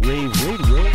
Rave Radio.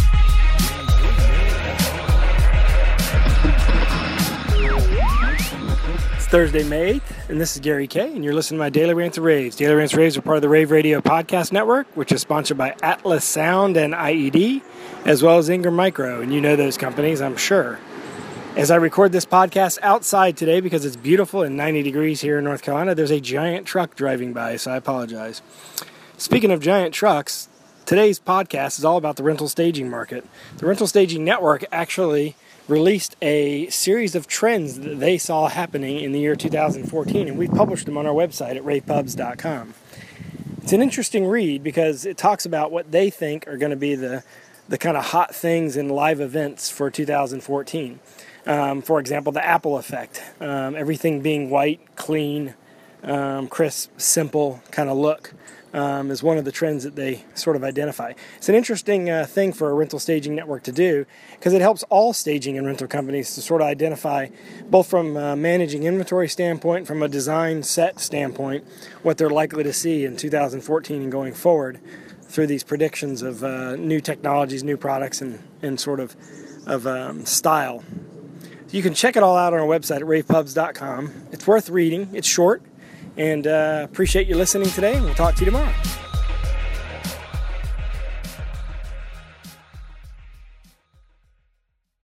It's Thursday, May 8th, and this is Gary Kay, and you're listening to my Daily Rants of Raves. Daily Rants of Raves are part of the Rave Radio Podcast Network, which is sponsored by Atlas Sound and IED, as well as Ingram Micro, and you know those companies, I'm sure. As I record this podcast outside today because it's beautiful and 90 degrees here in North Carolina, there's a giant truck driving by, so I apologize. Speaking of giant trucks, today's podcast is all about the rental staging market. The Rental Staging Network actually released a series of trends that they saw happening in the year 2014, and we've published them on our website at ravepubs.com. It's an interesting read because it talks about what they think are going to be the kind of hot things in live events for 2014. For example, the Apple effect, everything being white, clean, crisp, simple kind of look is one of the trends that they sort of identify. It's an interesting thing for a rental staging network to do because it helps all staging and rental companies to sort of identify, both from a managing inventory standpoint, from a design set standpoint, what they're likely to see in 2014 and going forward through these predictions of new technologies, new products, and sort of style. You can check it all out on our website at ravepubs.com. It's worth reading. It's short. And appreciate you listening today, and we'll talk to you tomorrow.